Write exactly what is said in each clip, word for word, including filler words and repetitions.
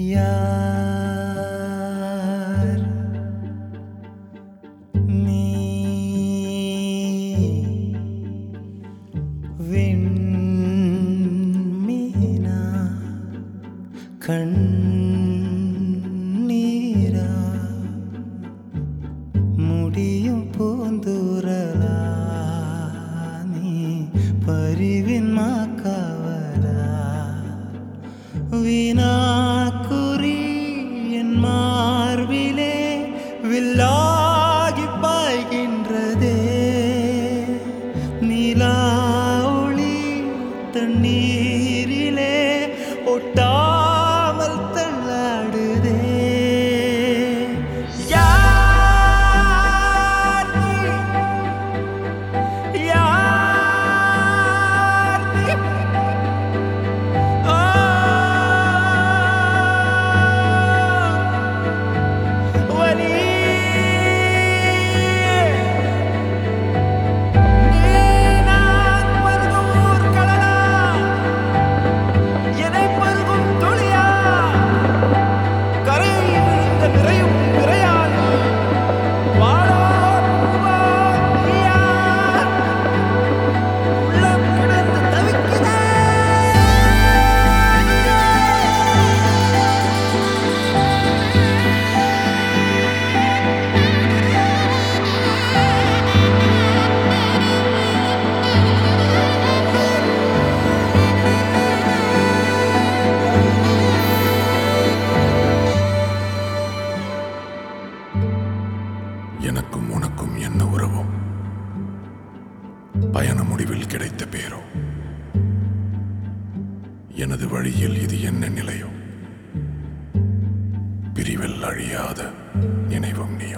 யார் நீ விண்மீனா கண்ணீரா முடியும் பூந்தூரலா நீ பரிவின் மாக்காவலா வீணாக்குறி என் மார்பிலே வில்லாகி பாய்கின்றதே நிலா ஒளி தண்ணீரிலே ஒட்டாமல் தள்ளாடுதே யார் நீ யார் நீ எனக்கும் உனக்கும் என்ன உறவோ பயண முடிவில் கிடைத்த பேரோ எனது வழியில் இது என்ன நிலையோ பிரிவில் அழியாத நினைவும் நீயோ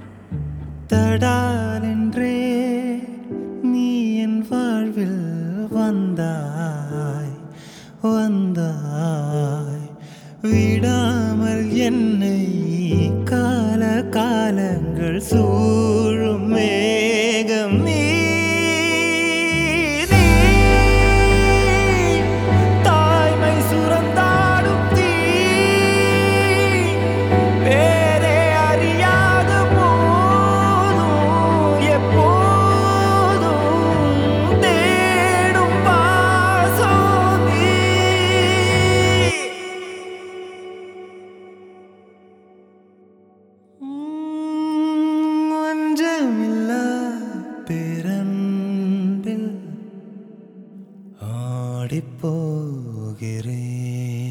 தடாலென்றே நீ என் வாழ்வில் வந்தாய் வந்தாய் விடாமல் என்னை கால காலங்கள் சூழும் மேகம் நீ நீ. தாய்மை சுரந்தாடும் தீ வேறே அறியாத போதும் எப்போதும் தேடும் பாசம் நீ. வஞ்சமில்லா பேரன்பில் ஆடிப்போகிறேன்.